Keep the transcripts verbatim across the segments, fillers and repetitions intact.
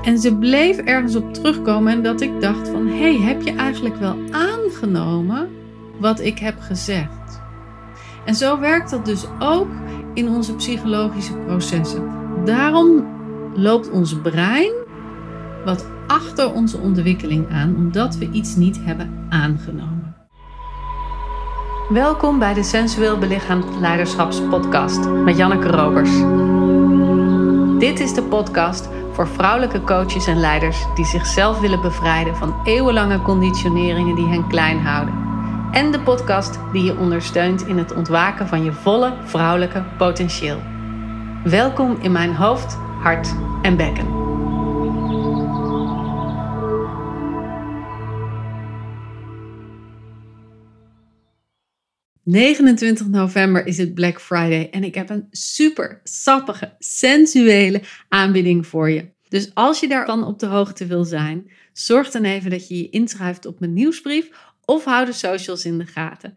En ze bleef ergens op terugkomen en dat ik dacht van, hé, hey, heb je eigenlijk wel aangenomen wat ik heb gezegd? En zo werkt dat dus ook in onze psychologische processen. Daarom loopt ons brein wat achter onze ontwikkeling aan, omdat we iets niet hebben aangenomen. Welkom bij de Sensueel Belichaamd Leiderschapspodcast met Janneke Robers. Dit is de podcast voor vrouwelijke coaches en leiders die zichzelf willen bevrijden van eeuwenlange conditioneringen die hen klein houden. En de podcast die je ondersteunt in het ontwaken van je volle vrouwelijke potentieel. Welkom in mijn hoofd, hart en bekken. negenentwintig november is het Black Friday en ik heb een super sappige, sensuele aanbieding voor je. Dus als je daarvan op de hoogte wil zijn, zorg dan even dat je je inschrijft op mijn nieuwsbrief of hou de socials in de gaten.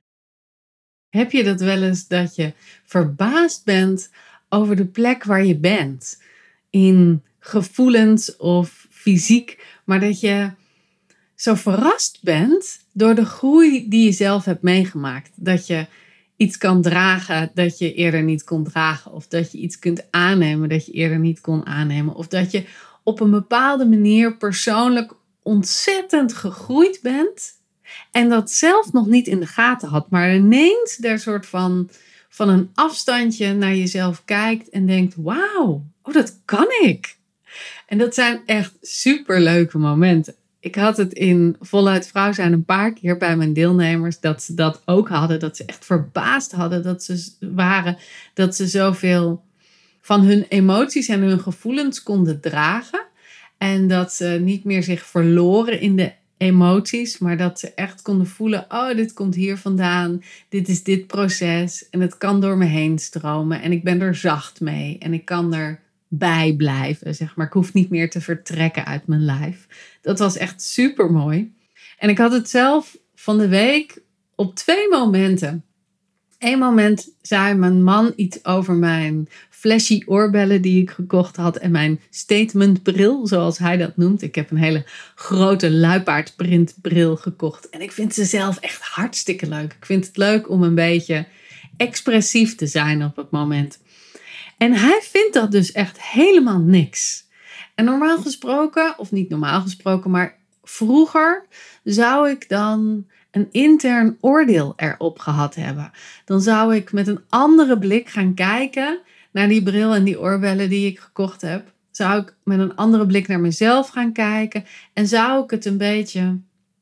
Heb je dat wel eens dat je verbaasd bent over de plek waar je bent? In gevoelens of fysiek, maar dat je zo verrast bent door de groei die je zelf hebt meegemaakt. Dat je iets kan dragen dat je eerder niet kon dragen. Of dat je iets kunt aannemen dat je eerder niet kon aannemen. Of dat je op een bepaalde manier persoonlijk ontzettend gegroeid bent. En dat zelf nog niet in de gaten had. Maar ineens daar soort van, van een afstandje naar jezelf kijkt en denkt, wauw, oh, dat kan ik. En dat zijn echt superleuke momenten. Ik had het in Voluit Vrouw zijn een paar keer bij mijn deelnemers dat ze dat ook hadden. Dat ze echt verbaasd hadden dat ze waren. Dat ze zoveel van hun emoties en hun gevoelens konden dragen. En dat ze niet meer zich verloren in de emoties. Maar dat ze echt konden voelen. Oh, dit komt hier vandaan. Dit is dit proces. En het kan door me heen stromen. En ik ben er zacht mee. En ik kan er bij blijven, zeg maar. Ik hoef niet meer te vertrekken uit mijn lijf. Dat was echt super mooi. En ik had het zelf van de week op twee momenten. Eén moment zei mijn man iets over mijn flashy oorbellen die ik gekocht had en mijn statementbril, zoals hij dat noemt. Ik heb een hele grote luipaardprintbril gekocht en ik vind ze zelf echt hartstikke leuk. Ik vind het leuk om een beetje expressief te zijn op het moment. En hij vindt dat dus echt helemaal niks. En normaal gesproken, of niet normaal gesproken, maar vroeger zou ik dan een intern oordeel erop gehad hebben. Dan zou ik met een andere blik gaan kijken naar die bril en die oorbellen die ik gekocht heb. Zou ik met een andere blik naar mezelf gaan kijken en zou ik het een beetje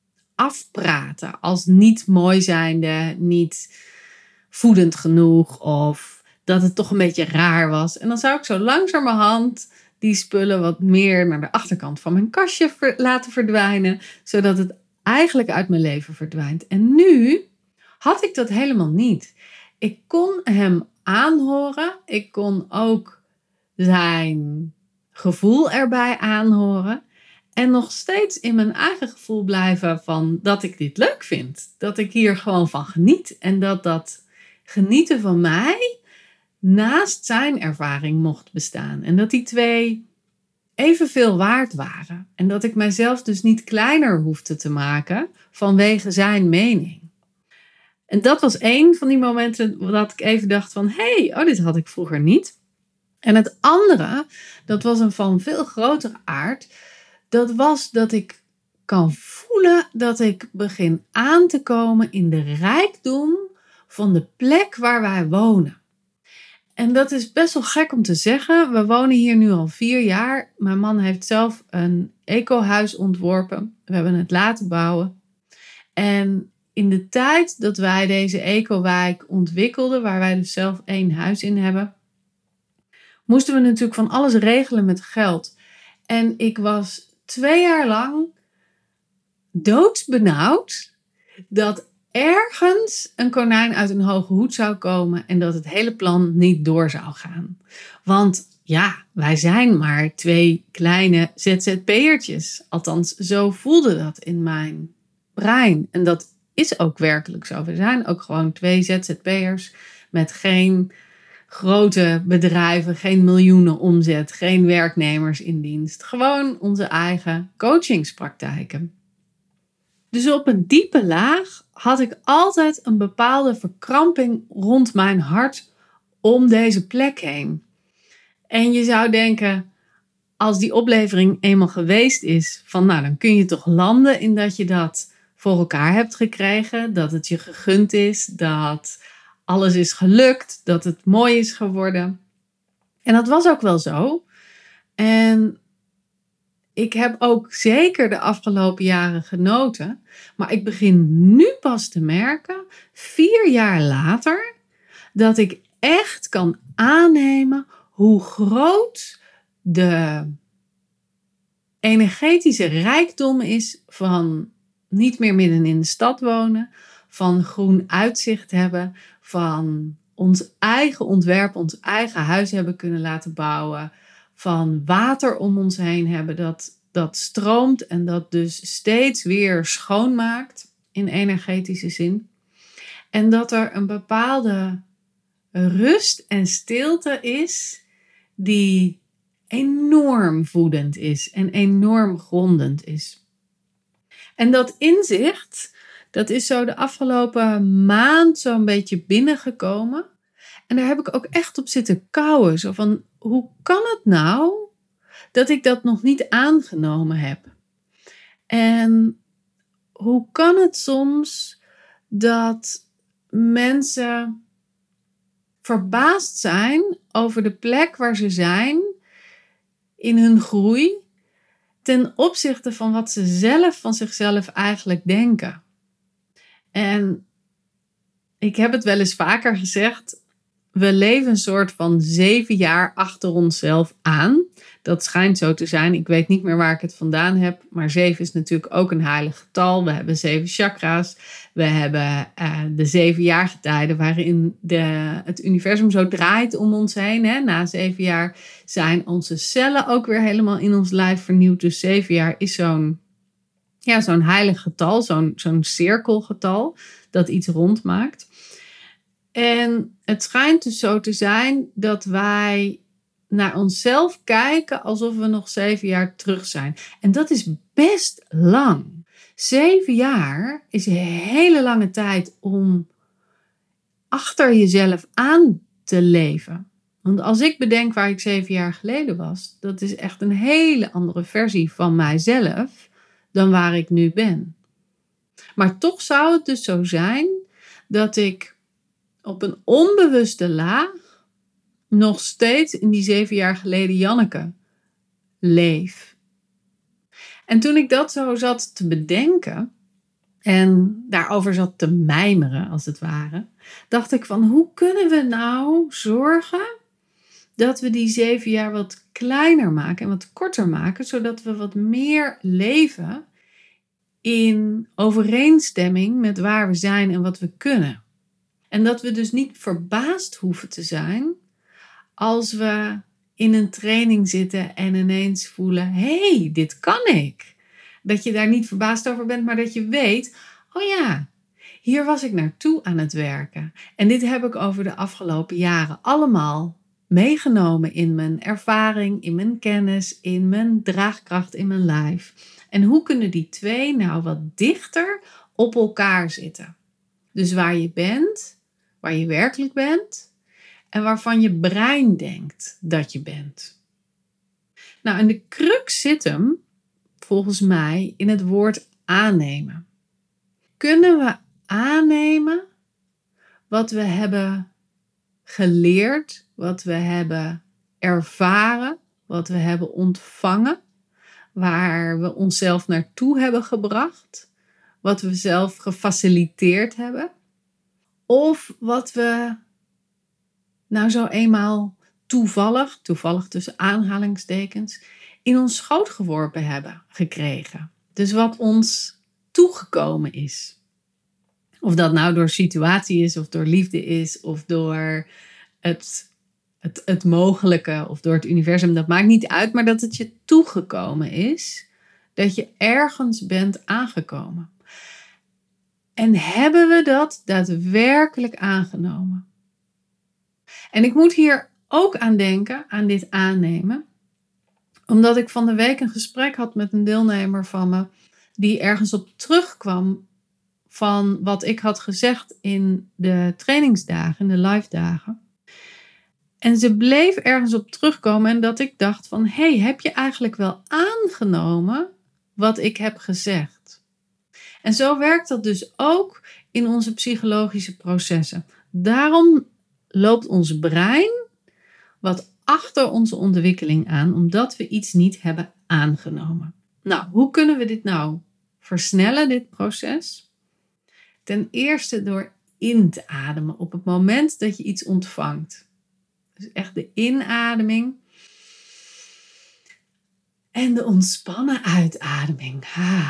afpraten als niet mooi zijnde, niet voedend genoeg of dat het toch een beetje raar was. En dan zou ik zo langzamerhand die spullen wat meer naar de achterkant van mijn kastje ver- laten verdwijnen. Zodat het eigenlijk uit mijn leven verdwijnt. En nu had ik dat helemaal niet. Ik kon hem aanhoren. Ik kon ook zijn gevoel erbij aanhoren. En nog steeds in mijn eigen gevoel blijven van dat ik dit leuk vind. Dat ik hier gewoon van geniet. En dat dat genieten van mij naast zijn ervaring mocht bestaan. En dat die twee evenveel waard waren. En dat ik mijzelf dus niet kleiner hoefde te maken vanwege zijn mening. En dat was één van die momenten dat ik even dacht van, hé, hey, oh, dit had ik vroeger niet. En het andere, dat was een van veel grotere aard. Dat was dat ik kan voelen dat ik begin aan te komen in de rijkdom van de plek waar wij wonen. En dat is best wel gek om te zeggen. We wonen hier nu al vier jaar. Mijn man heeft zelf een ecohuis ontworpen. We hebben het laten bouwen. En in de tijd dat wij deze ecowijk ontwikkelden, waar wij dus zelf één huis in hebben, moesten we natuurlijk van alles regelen met geld. En ik was twee jaar lang doodsbenauwd dat ergens een konijn uit een hoge hoed zou komen en dat het hele plan niet door zou gaan. Want ja, wij zijn maar twee kleine Z Z P'ertjes. Althans, zo voelde dat in mijn brein. En dat is ook werkelijk zo. We zijn ook gewoon twee Z Z P'ers met geen grote bedrijven, geen miljoenen omzet, geen werknemers in dienst. Gewoon onze eigen coachingspraktijken. Dus op een diepe laag had ik altijd een bepaalde verkramping rond mijn hart om deze plek heen. En je zou denken, als die oplevering eenmaal geweest is, van nou dan kun je toch landen in dat je dat voor elkaar hebt gekregen, dat het je gegund is, dat alles is gelukt, dat het mooi is geworden. En dat was ook wel zo. En ik heb ook zeker de afgelopen jaren genoten. Maar ik begin nu pas te merken, vier jaar later, dat ik echt kan aannemen hoe groot de energetische rijkdom is van niet meer midden in de stad wonen, van groen uitzicht hebben, van ons eigen ontwerp, ons eigen huis hebben kunnen laten bouwen, van water om ons heen hebben dat, dat stroomt en dat dus steeds weer schoonmaakt in energetische zin. En dat er een bepaalde rust en stilte is die enorm voedend is en enorm grondend is. En dat inzicht, dat is zo de afgelopen maand zo'n beetje binnengekomen. En daar heb ik ook echt op zitten kauwen. Zo van, hoe kan het nou dat ik dat nog niet aangenomen heb? En hoe kan het soms dat mensen verbaasd zijn over de plek waar ze zijn in hun groei ten opzichte van wat ze zelf van zichzelf eigenlijk denken. En ik heb het wel eens vaker gezegd, we leven een soort van zeven jaar achter onszelf aan. Dat schijnt zo te zijn. Ik weet niet meer waar ik het vandaan heb. Maar zeven is natuurlijk ook een heilig getal. We hebben zeven chakra's. We hebben uh, de zeven jaargetijden waarin de, het universum zo draait om ons heen. Hè. Na zeven jaar zijn onze cellen ook weer helemaal in ons lijf vernieuwd. Dus zeven jaar is zo'n, ja, zo'n heilig getal. Zo'n, zo'n cirkelgetal dat iets rond maakt. En het schijnt dus zo te zijn dat wij naar onszelf kijken alsof we nog zeven jaar terug zijn. En dat is best lang. Zeven jaar is een hele lange tijd om achter jezelf aan te leven. Want als ik bedenk waar ik zeven jaar geleden was, dat is echt een hele andere versie van mijzelf dan waar ik nu ben. Maar toch zou het dus zo zijn dat ik op een onbewuste laag nog steeds in die zeven jaar geleden Janneke leef. En toen ik dat zo zat te bedenken en daarover zat te mijmeren als het ware, dacht ik van hoe kunnen we nou zorgen dat we die zeven jaar wat kleiner maken en wat korter maken, zodat we wat meer leven in overeenstemming met waar we zijn en wat we kunnen. En dat we dus niet verbaasd hoeven te zijn als we in een training zitten en ineens voelen, hé, hey, dit kan ik. Dat je daar niet verbaasd over bent, maar dat je weet, oh ja, hier was ik naartoe aan het werken. En dit heb ik over de afgelopen jaren allemaal meegenomen in mijn ervaring, in mijn kennis, in mijn draagkracht, in mijn lijf. En hoe kunnen die twee nou wat dichter op elkaar zitten? Dus waar je bent, waar je werkelijk bent en waarvan je brein denkt dat je bent. Nou, en de crux zit hem, volgens mij, in het woord aannemen. Kunnen we aannemen wat we hebben geleerd, wat we hebben ervaren, wat we hebben ontvangen, waar we onszelf naartoe hebben gebracht, wat we zelf gefaciliteerd hebben, of wat we nou zo eenmaal toevallig, toevallig tussen aanhalingstekens, in ons schoot geworpen hebben gekregen. Dus wat ons toegekomen is. Of dat nou door situatie is, of door liefde is, of door het, het, het mogelijke, of door het universum. Dat maakt niet uit, maar dat het je toegekomen is. Dat je ergens bent aangekomen. En hebben we dat daadwerkelijk aangenomen? En ik moet hier ook aan denken, aan dit aannemen. Omdat ik van de week een gesprek had met een deelnemer van me. Die ergens op terugkwam van wat ik had gezegd in de trainingsdagen, in de live dagen. En ze bleef ergens op terugkomen en dat ik dacht van, hey, heb je eigenlijk wel aangenomen wat ik heb gezegd? En zo werkt dat dus ook in onze psychologische processen. Daarom loopt ons brein wat achter onze ontwikkeling aan, omdat we iets niet hebben aangenomen. Nou, hoe kunnen we dit nou versnellen, dit proces? Ten eerste door in te ademen op het moment dat je iets ontvangt. Dus echt de inademing en de ontspannen uitademing.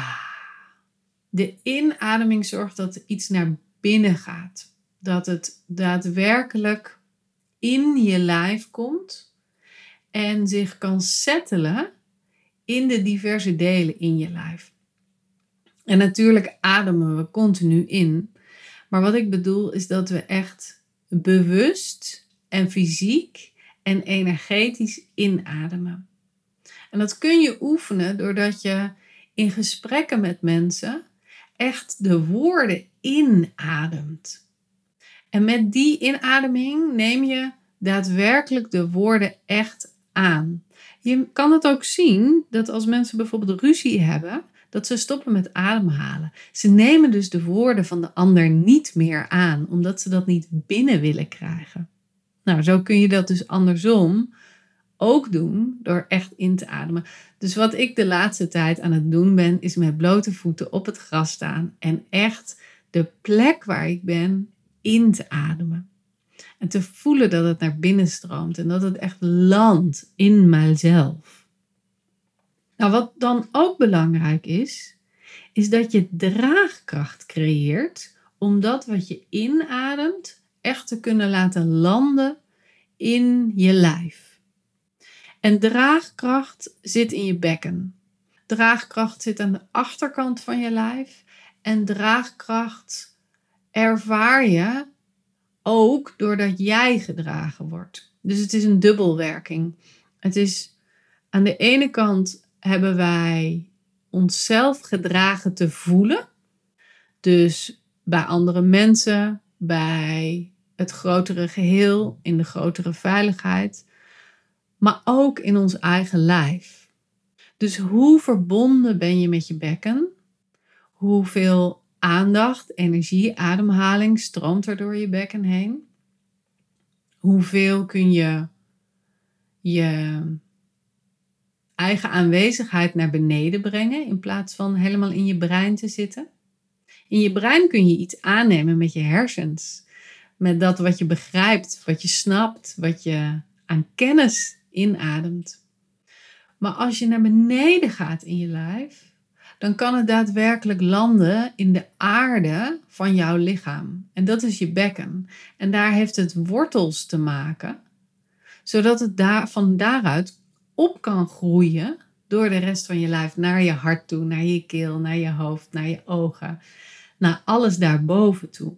De inademing zorgt dat iets naar binnen gaat. Dat het daadwerkelijk in je lijf komt en zich kan settelen in de diverse delen in je lijf. En natuurlijk ademen we continu in. Maar wat ik bedoel is dat we echt bewust en fysiek en energetisch inademen. En dat kun je oefenen doordat je in gesprekken met mensen echt de woorden inademt. En met die inademing neem je daadwerkelijk de woorden echt aan. Je kan het ook zien dat als mensen bijvoorbeeld ruzie hebben, dat ze stoppen met ademhalen. Ze nemen dus de woorden van de ander niet meer aan, omdat ze dat niet binnen willen krijgen. Nou, zo kun je dat dus andersom ook doen door echt in te ademen. Dus wat ik de laatste tijd aan het doen ben, is met blote voeten op het gras staan en echt de plek waar ik ben in te ademen. En te voelen dat het naar binnen stroomt en dat het echt landt in mijzelf. Nou, wat dan ook belangrijk is, is dat je draagkracht creëert om dat wat je inademt echt te kunnen laten landen in je lijf. En draagkracht zit in je bekken. Draagkracht zit aan de achterkant van je lijf. En draagkracht ervaar je ook doordat jij gedragen wordt. Dus het is een dubbelwerking. Het is aan de ene kant hebben wij onszelf gedragen te voelen. Dus bij andere mensen, bij het grotere geheel, in de grotere veiligheid. Maar ook in ons eigen lijf. Dus hoe verbonden ben je met je bekken? Hoeveel aandacht, energie, ademhaling stroomt er door je bekken heen? Hoeveel kun je je eigen aanwezigheid naar beneden brengen in plaats van helemaal in je brein te zitten? In je brein kun je iets aannemen met je hersens. Met dat wat je begrijpt, wat je snapt, wat je aan kennis inademt. Maar als je naar beneden gaat in je lijf, dan kan het daadwerkelijk landen in de aarde van jouw lichaam. En dat is je bekken. En daar heeft het wortels te maken, zodat het daar, van daaruit op kan groeien door de rest van je lijf naar je hart toe, naar je keel, naar je hoofd, naar je ogen, naar alles daarboven toe.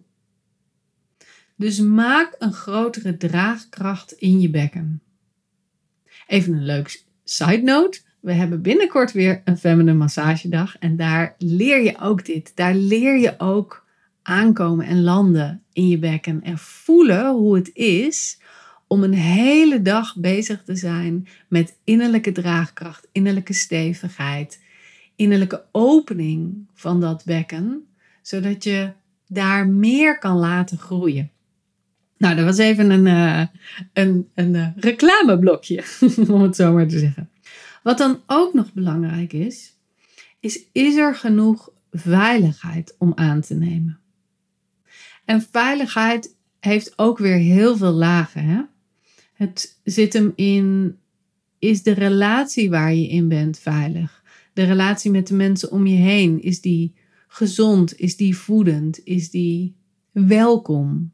Dus maak een grotere draagkracht in je bekken. Even een leuk side note. We hebben binnenkort weer een Feminine Massagedag. En daar leer je ook dit. Daar leer je ook aankomen en landen in je bekken. En voelen hoe het is om een hele dag bezig te zijn met innerlijke draagkracht, innerlijke stevigheid, innerlijke opening van dat bekken. Zodat je daar meer kan laten groeien. Nou, dat was even een, uh, een, een uh, reclameblokje, om het zo maar te zeggen. Wat dan ook nog belangrijk is, is, is er genoeg veiligheid om aan te nemen? En veiligheid heeft ook weer heel veel lagen. Hè? Het zit hem in, is de relatie waar je in bent veilig? De relatie met de mensen om je heen, is die gezond? Is die voedend? Is die welkom?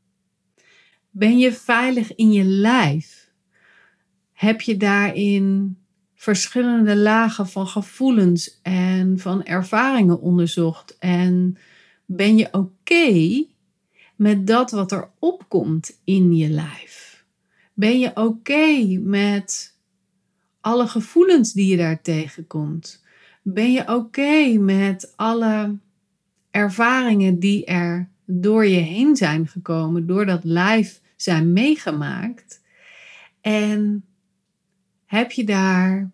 Ben je veilig in je lijf? Heb je daarin verschillende lagen van gevoelens en van ervaringen onderzocht? En ben je oké met dat wat er opkomt in je lijf? Ben je oké met alle gevoelens die je daar tegenkomt? Ben je oké met alle ervaringen die er door je heen zijn gekomen, door dat lijf zijn meegemaakt? En heb je daar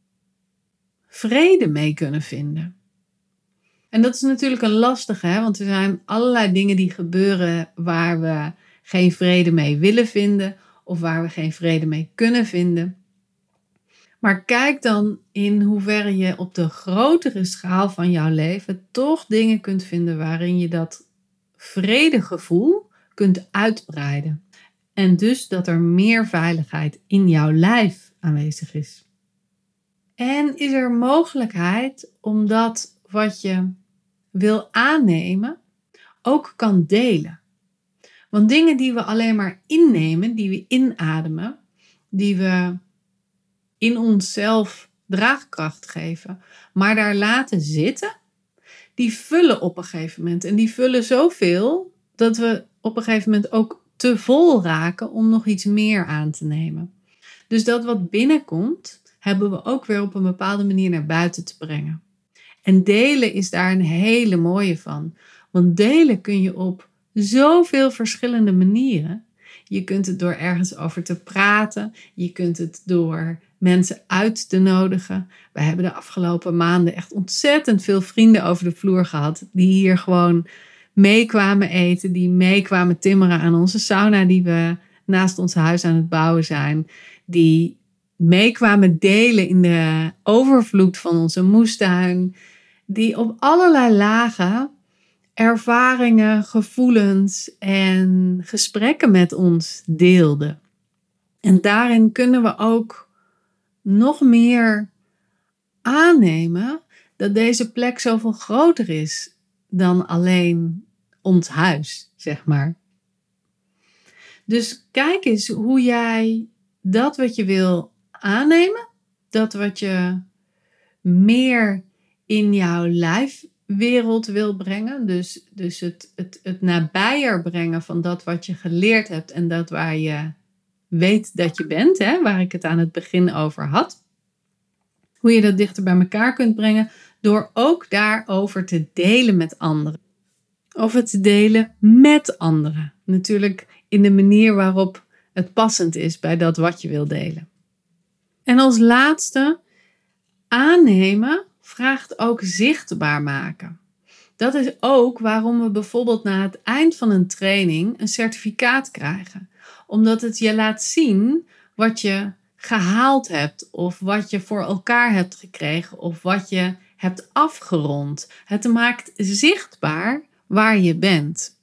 vrede mee kunnen vinden? En dat is natuurlijk een lastige, hè? Want er zijn allerlei dingen die gebeuren waar we geen vrede mee willen vinden of waar we geen vrede mee kunnen vinden. Maar kijk dan in hoeverre je op de grotere schaal van jouw leven toch dingen kunt vinden waarin je dat vredegevoel kunt uitbreiden. En dus dat er meer veiligheid in jouw lijf aanwezig is. En is er mogelijkheid om dat wat je wil aannemen ook kan delen. Want dingen die we alleen maar innemen, die we inademen, die we in onszelf draagkracht geven, maar daar laten zitten, die vullen op een gegeven moment. En die vullen zoveel dat we op een gegeven moment ook te vol raken om nog iets meer aan te nemen. Dus dat wat binnenkomt, hebben we ook weer op een bepaalde manier naar buiten te brengen. En delen is daar een hele mooie van. Want delen kun je op zoveel verschillende manieren. Je kunt het door ergens over te praten. Je kunt het door mensen uit te nodigen. We hebben de afgelopen maanden echt ontzettend veel vrienden over de vloer gehad. Die hier gewoon meekwamen eten. Die meekwamen timmeren aan onze sauna die we naast ons huis aan het bouwen zijn. Die meekwamen delen in de overvloed van onze moestuin. Die op allerlei lagen ervaringen, gevoelens en gesprekken met ons deelden. En daarin kunnen we ook nog meer aannemen dat deze plek zoveel groter is dan alleen ons huis, zeg maar. Dus kijk eens hoe jij dat wat je wil aannemen, dat wat je meer in jouw lijfwereld wil brengen. Dus, dus het, het, het nabijer brengen van dat wat je geleerd hebt en dat waar je weet dat je bent, hè, waar ik het aan het begin over had. Hoe je dat dichter bij elkaar kunt brengen door ook daarover te delen met anderen. Of het te delen met anderen. Natuurlijk in de manier waarop het passend is bij dat wat je wil delen. En als laatste, aannemen vraagt ook zichtbaar maken. Dat is ook waarom we bijvoorbeeld na het eind van een training een certificaat krijgen. Omdat het je laat zien wat je gehaald hebt of wat je voor elkaar hebt gekregen of wat je hebt afgerond. Het maakt zichtbaar waar je bent.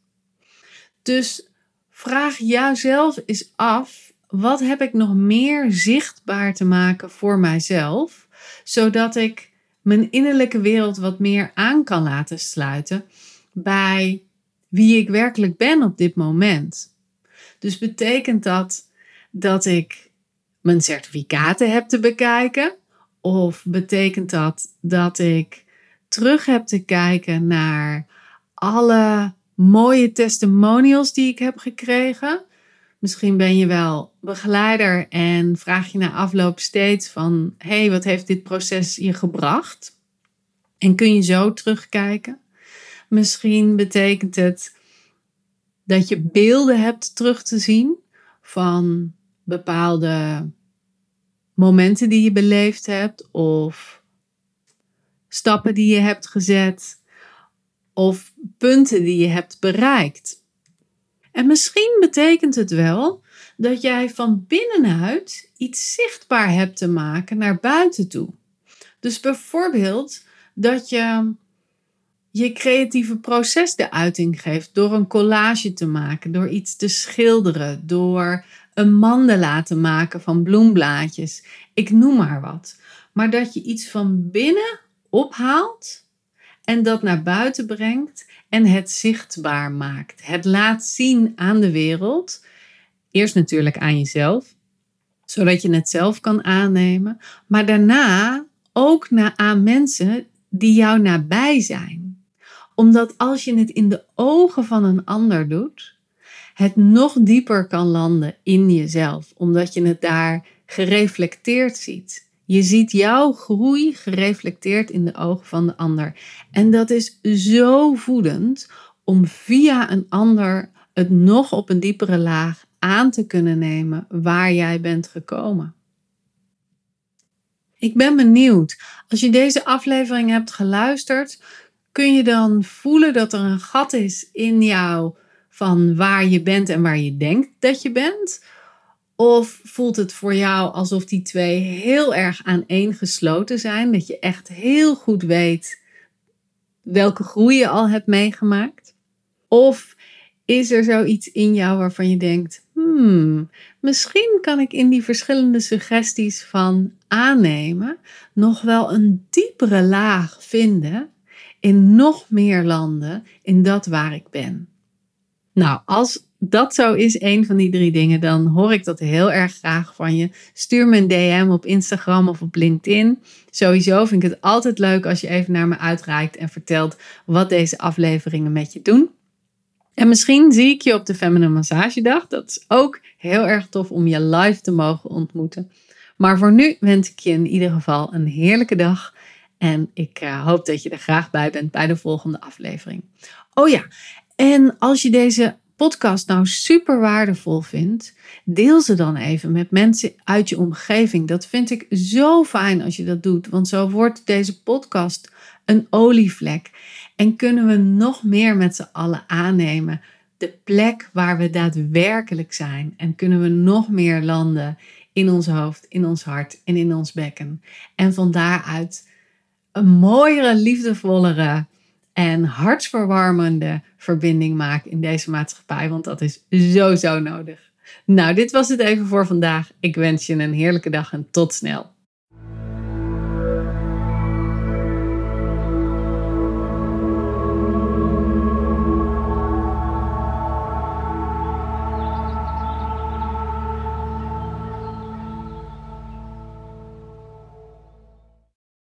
Dus vraag jouzelf eens af, wat heb ik nog meer zichtbaar te maken voor mijzelf, zodat ik mijn innerlijke wereld wat meer aan kan laten sluiten bij wie ik werkelijk ben op dit moment. Dus betekent dat dat ik mijn certificaten heb te bekijken? Of betekent dat dat ik terug heb te kijken naar alle mooie testimonials die ik heb gekregen? Misschien ben je wel begeleider en vraag je na afloop steeds van, hey, wat heeft dit proces je gebracht? En kun je zo terugkijken? Misschien betekent het dat je beelden hebt terug te zien van bepaalde momenten die je beleefd hebt of stappen die je hebt gezet of punten die je hebt bereikt. En misschien betekent het wel dat jij van binnenuit iets zichtbaar hebt te maken naar buiten toe. Dus bijvoorbeeld dat je je creatieve proces de uiting geeft door een collage te maken, door iets te schilderen, door een mandala te maken van bloemblaadjes. Ik noem maar wat. Maar dat je iets van binnen ophaalt en dat naar buiten brengt en het zichtbaar maakt. Het laat zien aan de wereld. Eerst natuurlijk aan jezelf, zodat je het zelf kan aannemen. Maar daarna ook naar, aan mensen die jou nabij zijn. Omdat als je het in de ogen van een ander doet, het nog dieper kan landen in jezelf, omdat je het daar gereflecteerd ziet. Je ziet jouw groei gereflecteerd in de ogen van de ander. En dat is zo voedend om via een ander het nog op een diepere laag aan te kunnen nemen waar jij bent gekomen. Ik ben benieuwd, als je deze aflevering hebt geluisterd, kun je dan voelen dat er een gat is in jou van waar je bent en waar je denkt dat je bent? Of voelt het voor jou alsof die twee heel erg aaneengesloten zijn, dat je echt heel goed weet welke groei je al hebt meegemaakt? Of is er zoiets in jou waarvan je denkt, hmm, misschien kan ik in die verschillende suggesties van aannemen nog wel een diepere laag vinden in nog meer landen in dat waar ik ben. Nou, als dat zo is, een van die drie dingen, dan hoor ik dat heel erg graag van je. Stuur me een D M op Instagram of op LinkedIn. Sowieso vind ik het altijd leuk als je even naar me uitreikt en vertelt wat deze afleveringen met je doen. En misschien zie ik je op de Feminine Massagedag. Dat is ook heel erg tof om je live te mogen ontmoeten. Maar voor nu wens ik je in ieder geval een heerlijke dag. En ik uh, hoop dat je er graag bij bent bij de volgende aflevering. Oh ja, en als je deze podcast nou super waardevol vindt, deel ze dan even met mensen uit je omgeving. Dat vind ik zo fijn als je dat doet, want zo wordt deze podcast een olievlek. En kunnen we nog meer met z'n allen aannemen de plek waar we daadwerkelijk zijn. En kunnen we nog meer landen in ons hoofd, in ons hart en in ons bekken. En van daaruit een mooiere, liefdevollere en hartsverwarmende verbinding maken in deze maatschappij. Want dat is zo, zo nodig. Nou, dit was het even voor vandaag. Ik wens je een heerlijke dag en tot snel.